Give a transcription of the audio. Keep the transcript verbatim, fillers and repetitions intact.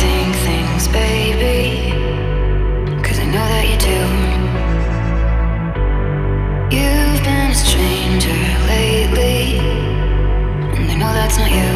overthink things, baby, 'cause I know that you do. You've been a stranger lately, and I know that's not you.